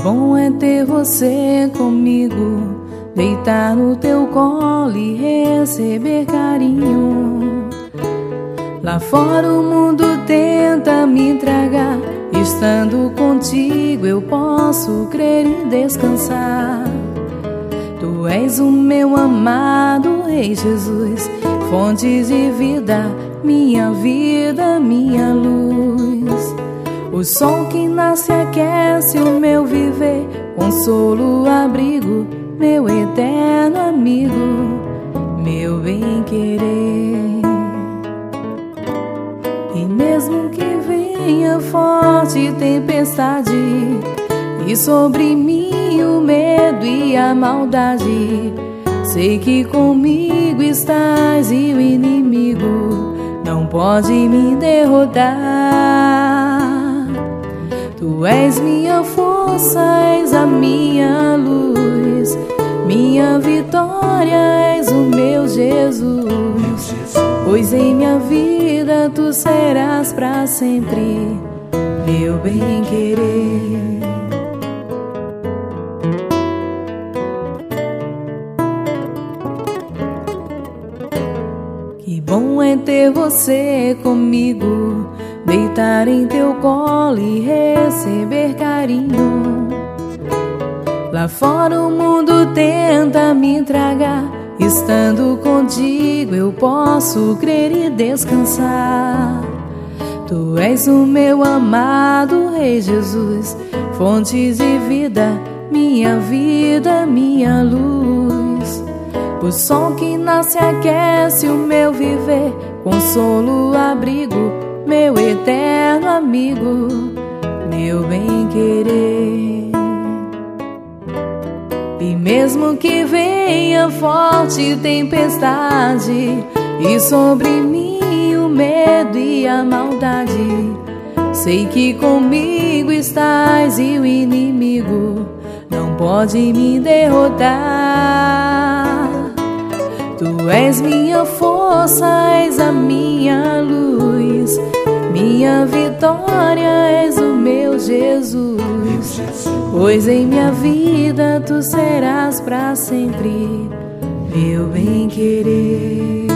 bom é ter você comigo, deitar no teu colo e receber carinho. Lá fora o mundo tenta me tragar, estando contigo eu posso crer e descansar. Tu és o meu amado Rei Jesus, fonte de vida, minha vida, minha luz. O sol que nasce aquece o meu viver, consolo, abrigo, meu eterno amigo, meu bem-querer. E mesmo que venha forte tempestade, e sobre mim o medo e a maldade, sei que comigo estás e o inimigo não pode me derrotar. Tu és minha força, és a minha luz, minha vitória, és o meu Jesus. Pois em minha vida tu serás pra sempre meu bem-querer. Que bom é ter você comigo, deitar em teu colo e receber carinho. Lá fora o mundo tenta me tragar, estando contigo eu posso crer e descansar. Tu és o meu amado Rei Jesus, fonte de vida, minha luz. O sol que nasce aquece o meu viver, consolo, abrigo, meu eterno amigo, meu bem-querer. E mesmo que venha forte tempestade, e sobre mim o medo e a maldade, sei que comigo estás e o inimigo não pode me derrotar. Tu és minha força, és a minha luz, minha vitória, és o meu Jesus. Pois em minha vida tu serás pra sempre meu bem-querer.